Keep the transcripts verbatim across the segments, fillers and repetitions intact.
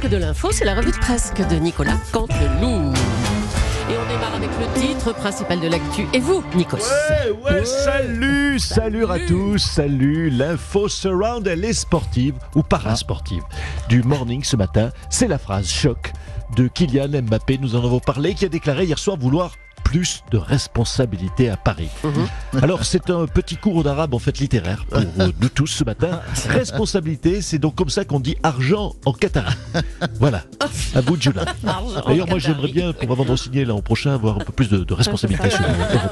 que de l'info, c'est la revue de presse de Nicolas Canteloup. Et on démarre avec le titre principal de l'actu. Et vous, Nikos? Ouais, ouais, ouais, salut, salut à tous, salut. L'info surround, elle est sportive ou parasportive. Du morning ce matin, c'est la phrase choc de Kylian Mbappé, nous en avons parlé, qui a déclaré hier soir vouloir plus de responsabilité à Paris. Mmh. Alors c'est un petit cours d'arabe en fait littéraire pour nous tous ce matin. Responsabilité, c'est donc comme ça qu'on dit argent en qatari. Voilà, à bout de Julin. D'ailleurs moi j'aimerais bien pour avant de signer l'an prochain avoir un peu plus de, de responsabilité sur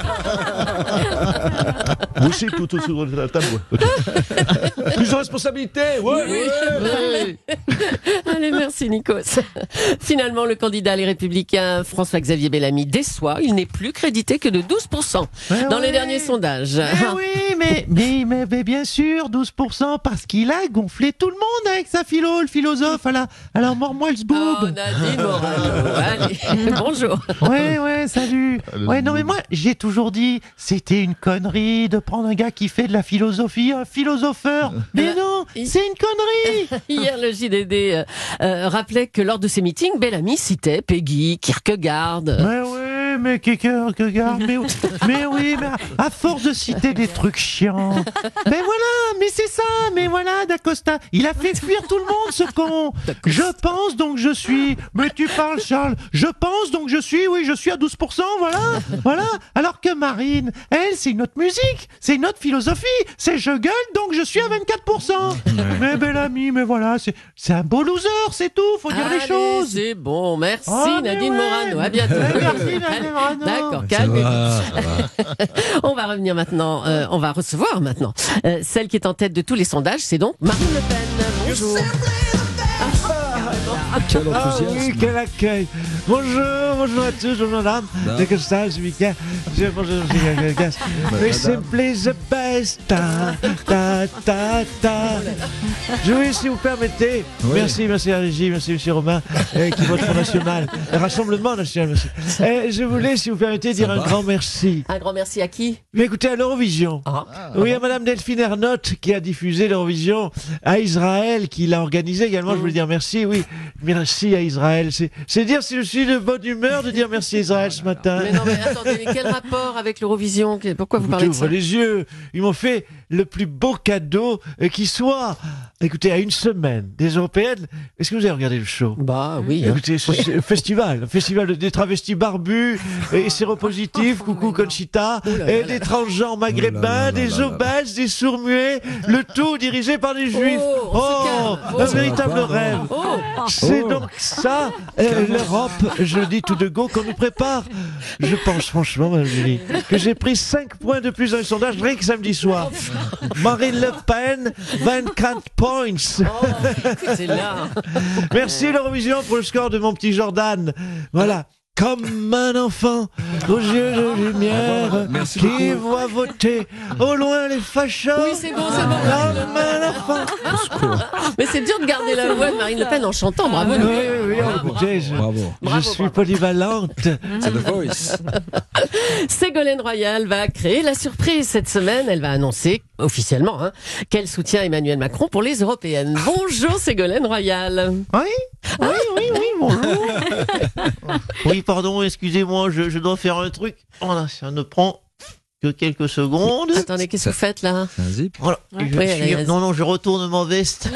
vous aussi tout sur la table. Ouais. Plus de responsabilité, ouais, oui, ouais, ouais. Allez, merci Nikos. Finalement, le candidat Les Républicains François-Xavier Bellamy déçoit. Il n'est plus crédité que de douze pour cent mais dans oui. les derniers sondages. Mais oui, mais, mais, mais, mais bien sûr, douze pour cent parce qu'il a gonflé tout le monde avec sa philo, le philosophe. Alors, alors mord-moi le zboob. Oh, Nadine Morano, allez, bonjour. Ouais, ouais, salut. Ouais, non, mais moi, j'ai toujours dit, c'était une connerie de prendre un gars qui fait de la philosophie, un philosopheur. Mais non, c'est une connerie. Hier, le J D D euh, euh, rappelait que lors de ses meetings, Bellamy citait Peggy, Kierkegaard. Mais ouais, mais Kierkegaard, mais, mais oui, mais à, à force de citer des trucs chiants. Mais voilà, mais c'est ça, mais voilà, D'Acosta, il a fait fuir tout le monde, ce con. Je pense donc je suis. Mais tu parles, Charles. Je pense donc je suis, oui, je suis à douze pour cent, voilà, voilà. Alors que Marine, elle, c'est une autre musique, c'est une autre philosophie. C'est je gueule donc je suis à vingt-quatre pour cent. Mais Bellamy, mais voilà, c'est, c'est un beau loser, c'est tout, faut dire Allez, les choses. C'est bon, merci Oh, Nadine ouais. Morano, à bientôt. Ouais, merci, Nadine Morano. D'accord, calmez-vous. On va revenir maintenant, euh, on va recevoir maintenant euh, celle qui est en tête de tous les sondages, c'est donc Marine Le Pen. Bonjour. Quel enthousiasme. Ah oui, quel accueil. Bonjour, bonjour à tous, bonjour madame. C'est que ça, ce week-end. Je bonjour, je Mais simply the best. Ta, ta, ta, ta. Je voulais, si vous permettez, oui. merci, merci à la régie, merci monsieur Romain, euh, qui vote Front National, Rassemblement National, merci. Euh, je voulais, si vous permettez, dire un grand merci. Un grand merci à qui? Mais écoutez, à l'Eurovision. Ah. Oui, à madame Delphine Ernotte, qui a diffusé l'Eurovision, à Israël, qui l'a organisé également, mmh. je voulais dire merci, oui. Merci à Israël. C'est, c'est dire si je suis de bonne humeur de dire merci à Israël ce matin. Mais non, mais attendez, mais quel rapport avec l'Eurovision? Pourquoi vous écoutez, parlez de ça? Ouvrez les yeux. Ils m'ont fait le plus beau cadeau euh, qui soit. Écoutez, à une semaine des Européennes. Est-ce que vous avez regardé le show? Bah oui. Écoutez, c'est, c'est un festival, un festival des travestis barbus et séropositifs, coucou Conchita, oh là là et là des transgenres maghrébins, oh là là des obèses, des sourds-muets, le tout dirigé par des juifs. Oh, oh un véritable rêve. Oh. C'est donc ça, euh, l'Europe, je le dis tout de go, qu'on nous prépare. Je pense franchement, Mme Julie, que j'ai pris cinq points de plus dans les sondages rien que samedi soir. Marine Le Pen, vingt-quatre points. Oh, écoutez là. Merci l'Eurovision pour le score de mon petit Jordan. Voilà. Comme un enfant aux yeux de lumière Merci qui beaucoup. Voit voter au loin les fachos. Oui, c'est bon, c'est bon. Comme un enfant. Mais c'est dur de garder la voix de Marine Le Pen en chantant. Bravo. Oui, oui, oui. Écoutez, je, bravo. je bravo, suis bravo. polyvalente. C'est The Voice. Ségolène Royal va créer la surprise cette semaine. Elle va annoncer officiellement hein, qu'elle soutient Emmanuel Macron pour les européennes. Bonjour Ségolène Royal. Oui, oui, oui, oui, bonjour. Oui, pardon, excusez-moi, je, je dois faire un truc. Voilà, ça ne prend que quelques secondes. Attendez, qu'est-ce que vous faites là? C'est un zip. Voilà. Ouais. Je Oui, suis... allez, non, non, je retourne ma veste.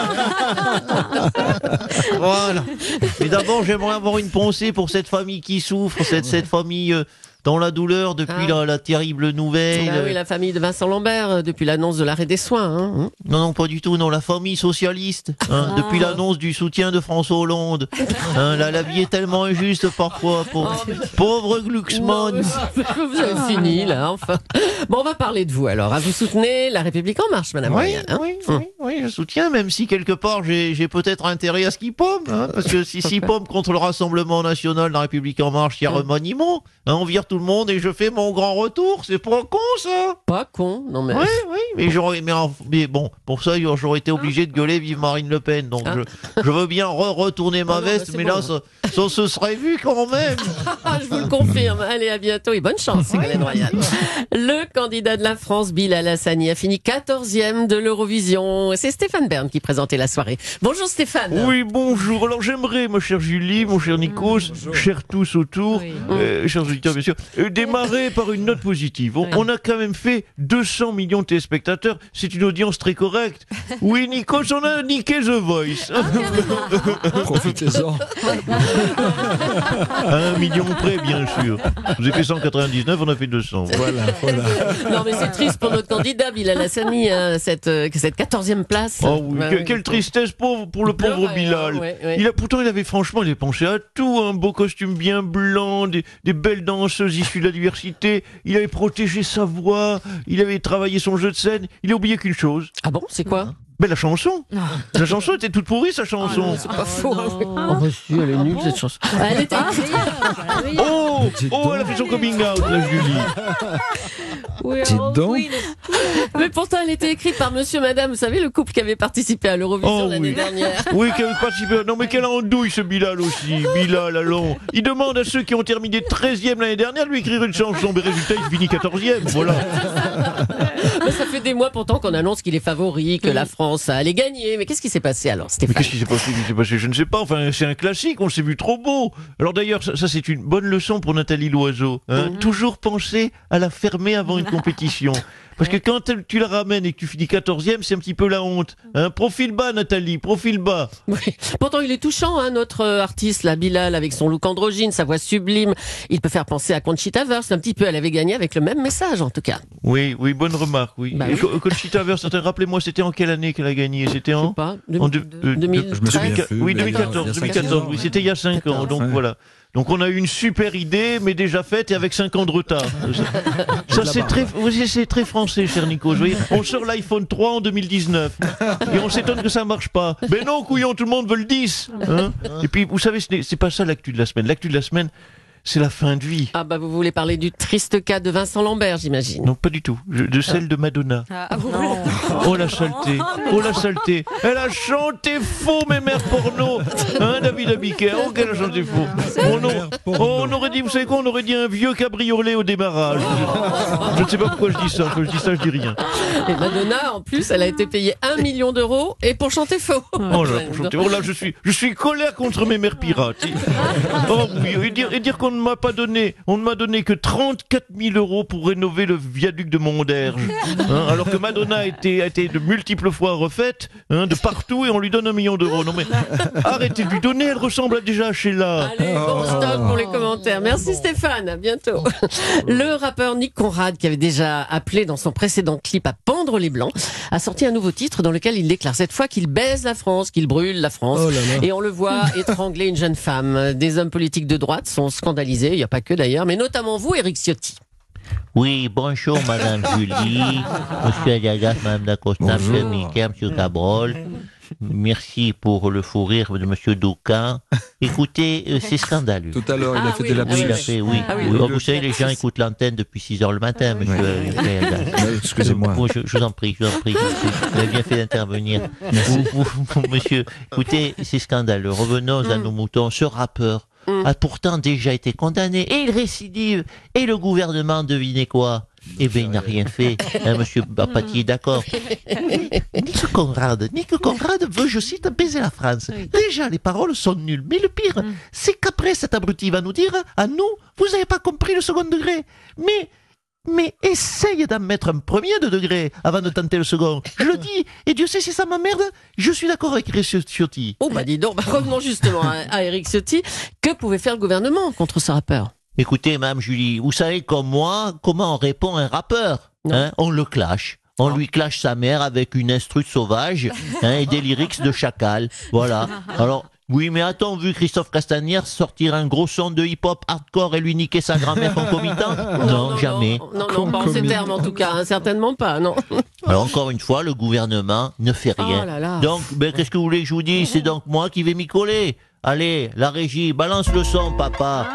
Voilà. Mais d'abord, j'aimerais avoir une pensée pour cette famille qui souffre, cette, cette famille... Euh, dans la douleur depuis ah. la, la terrible nouvelle. Bah oui, la famille de Vincent Lambert, euh, depuis l'annonce de l'arrêt des soins. Hein. Non, non, pas du tout. Non, la famille socialiste. Hein, ah. Depuis l'annonce du soutien de François Hollande. Hein, la, la vie est tellement injuste parfois. Pauvre, oh, mais... pauvre Glucksmann. Vous avez fini là, enfin. Bon, on va parler de vous alors. Vous soutenez La République En Marche, Madame Oui, Royal, hein oui, oui, oui, je soutiens, même si quelque part j'ai, j'ai peut-être intérêt à ce qu'il pomme. Hein, parce que si s'il pomme contre le Rassemblement National, La République En Marche, il y a remaniement. Hein, on vire tout le monde et je fais mon grand retour, c'est pas con ça. Pas con, non mais... Oui, oui, mais, j'aurais, mais, mais bon, pour ça j'aurais été obligé de gueuler vive Marine Le Pen, donc ah. je, je veux bien re retourner ma oh non, veste, mais, mais bon, là ça, ça se serait vu quand même. Je vous le confirme, allez à bientôt et bonne chance Ségolène Royal. Le candidat de la France, Bilal Hassani, a fini quatorzième de l'Eurovision, c'est c'est Stéphane Bern qui présentait la soirée. Bonjour Stéphane. Oui, bonjour. Alors j'aimerais, ma chère Julie, mon cher Nikos, mmh, chers tous autour, oui. euh, chers auditeurs bien sûr, euh, démarrer par une note positive. On, oui. on a quand même fait deux cents millions de téléspectateurs. C'est une audience très correcte. Oui, Nikos, on a niqué The Voice. Ah, profitez-en. À un million près, bien sûr. Vous avez fait cent quatre-vingt-dix-neuf, on a fait deux cents. Voilà, voilà. Non, mais c'est triste pour notre candidat, Bilal Hassani, hein, cette, euh, cette quatorzième place. Oh oui, bah, que, oui. Quelle tristesse pour, pour le pauvre ouais, Bilal. Ouais, ouais. Il a, pourtant, il avait franchement, il avait pensé à tout. Un beau costume bien blanc, des, des belles danseuses issues de la diversité. Il avait protégé sa voix, il avait travaillé son jeu de scène. Il a oublié qu'une chose. Ah bon, c'est quoi? Ben, la chanson. La chanson était toute pourrie, sa chanson. Oh, c'est pas faux. Oh, bah si, elle est nulle, cette chanson. Elle était écrite. Oh, oh, elle a fait son coming out, la Julie. Dites donc. Mais pourtant, elle était écrite par monsieur, madame, vous savez, le couple qui avait participé à l'Eurovision oh, l'année oui. dernière. Oui, qui avait participé. Non, mais quelle andouille, ce Bilal aussi. Bilal, allons. Il demande à ceux qui ont terminé treizième l'année dernière de lui écrire une chanson. Mais résultat, il finit quatorzième. Voilà. Mais ça fait des mois pourtant qu'on annonce qu'il est favori, que la France allait gagner. Mais qu'est-ce qui s'est passé alors, Stéphane? Mais qu'est-ce qui s'est passé, qu'est-ce qui s'est passé? Je ne sais pas. Enfin, c'est un classique. On s'est vu trop beau. Alors d'ailleurs, ça, ça c'est une bonne leçon pour Nathalie Loiseau. Hein. Mm-hmm. Toujours penser à la fermer avant une compétition. Parce que quand tu la ramènes et que tu finis quatorzième, c'est un petit peu la honte. Hein, profil bas, Nathalie, profil bas. Oui. Pourtant, il est touchant, hein, notre euh, artiste, la Bilal, avec son look androgyne, sa voix sublime. Il peut faire penser à Conchita Wurst. Un petit peu, elle avait gagné avec le même message, en tout cas. Oui, oui, bonne remarque, oui. Bah, et oui. Conchita Wurst, rappelez-moi, c'était en quelle année qu'elle a gagné? C'était en... Je sais pas. De, en de, euh, deux mille je me souviens plus, oui, deux mille quatorze, deux mille quatorze, oui, c'était il y a cinq ans, donc ouais. Voilà. Donc on a eu une super idée, mais déjà faite et avec cinq ans de retard. Ça, c'est très, c'est très français, cher Nico. Vous voyez, on sort l'iPhone trois en deux mille dix-neuf et on s'étonne que ça marche pas. Mais non, couillon, tout le monde veut le dix. Hein, et puis, vous savez, c'est pas ça l'actu de la semaine. L'actu de la semaine, c'est la fin de vie. Ah bah vous voulez parler du triste cas de Vincent Lambert, j'imagine. Non, pas du tout. Je, de celle de Madonna. Ah, bon. Oh la saleté, oh la saleté. Elle a chanté faux, mes mères porno. Hein, David Abiker, oh qu'elle a chanté faux. On, a, oh, on aurait dit, vous savez quoi, on aurait dit un vieux cabriolet au démarrage. Je ne sais pas pourquoi je dis ça. Quand je dis ça, je dis rien. Et Madonna, en plus, elle a été payée un million d'euros et pour chanter faux. Oh là, pour chanter. Oh là, je suis, je suis colère contre mes mères pirates. Oh oui, et dire, et dire qu'on ne m'a pas donné, on ne m'a donné que trente-quatre mille euros pour rénover le viaduc de Monderge. Hein, alors que Madonna a été, a été de multiples fois refaite, hein, de partout, et on lui donne un million d'euros. Non mais, arrêtez de lui donner, elle ressemble à déjà Sheila. Allez, bon stop pour les commentaires. Merci Stéphane, à bientôt. Le rappeur Nick Conrad, qui avait déjà appelé dans son précédent clip à pendre les blancs, a sorti un nouveau titre dans lequel il déclare cette fois qu'il baise la France, qu'il brûle la France. Oh là là. Et on le voit étrangler une jeune femme. Des hommes politiques de droite sont scandalisés. Il n'y a pas que d'ailleurs, mais notamment vous, Éric Ciotti. Oui, bonjour Madame Julie, Monsieur Aliagas, Madame Dacosta, Monsieur Miquel, Monsieur Cabrol. Merci pour le fou rire de Monsieur Doucan. Écoutez, euh, c'est scandaleux. Tout à l'heure, il ah, a fait oui, de la Oui, il a fait, oui. Ah, oui. oui. Oh, vous savez, les gens écoutent l'antenne depuis six heures le matin, Monsieur Oui. Aliagas. Excusez-moi. Euh, je, je vous en prie, je vous en prie. Vous avez bien fait d'intervenir. Vous, vous, monsieur, écoutez, c'est scandaleux. Revenons mm. à nos moutons. Ce rappeur a pourtant déjà été condamné et il récidive. Et le gouvernement, devinez quoi? Eh bien, il n'a rien fait. Hein, monsieur Bapati, d'accord. Nick Conrad, Nick Conrad veut, je cite, baiser la France. Déjà, les paroles sont nulles. Mais le pire, c'est qu'après, cet abruti va nous dire, à nous, vous n'avez pas compris le second degré. Mais... Mais essaye d'en mettre un premier de degré avant de tenter le second. Je le dis, et Dieu sait si ça m'emmerde, je suis d'accord avec Éric Ciotti. Oh bah dis donc, bah revenons justement à, à Éric Ciotti. Que pouvait faire le gouvernement contre ce rappeur? Écoutez, Mme Julie, vous savez comme moi, comment on répond à un rappeur, hein? On le clash. On lui clash sa mère avec une instru sauvage, hein, et des lyrics de chacal. Voilà. Alors... Oui, mais a-t-on vu Christophe Castaner sortir un gros son de hip-hop hardcore et lui niquer sa grand-mère concomitant? Non, non, jamais. Non, non, non pas en ces termes en tout cas, hein, certainement pas, non. Alors encore une fois, le gouvernement ne fait rien. Oh là là. Donc, ben, qu'est-ce que vous voulez que je vous dise? C'est donc moi qui vais m'y coller. Allez, la régie, balance le son, papa.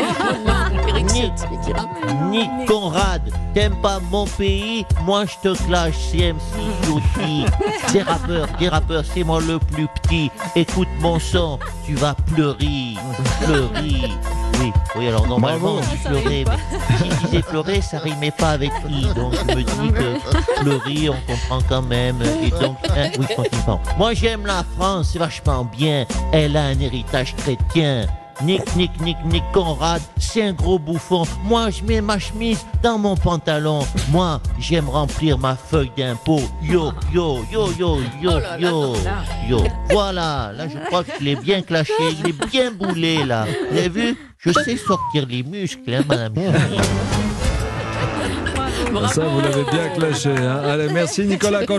Nick, Nick Conrad, t'aimes pas mon pays? Moi je te clash, C M C Ciotti. Des rappeurs, des rappeurs, c'est moi le plus petit. Écoute mon son, tu vas pleurer, pleurer. Oui, oui, alors normalement, Bravo. on dit pleurer, mais si je disais pleurer, ça rimait pas avec i, donc je me dis que pleurer, on comprend quand même, et donc, hein, oui, continue, pardon. Moi, j'aime la France, c'est vachement bien, elle a un héritage chrétien. Nick, Nick, Nick, Nick Conrad, c'est un gros bouffon. Moi, je mets ma chemise dans mon pantalon. Moi, j'aime remplir ma feuille d'impôt. Yo, yo, yo, yo, yo, Oh là là, yo, là. yo. Voilà, là, je crois que je l'ai bien clashé. Il est bien boulé, là. Vous avez vu? Je sais sortir les muscles, hein, madame. Ça, vous l'avez bien clashé. Hein. Allez, merci Nicolas.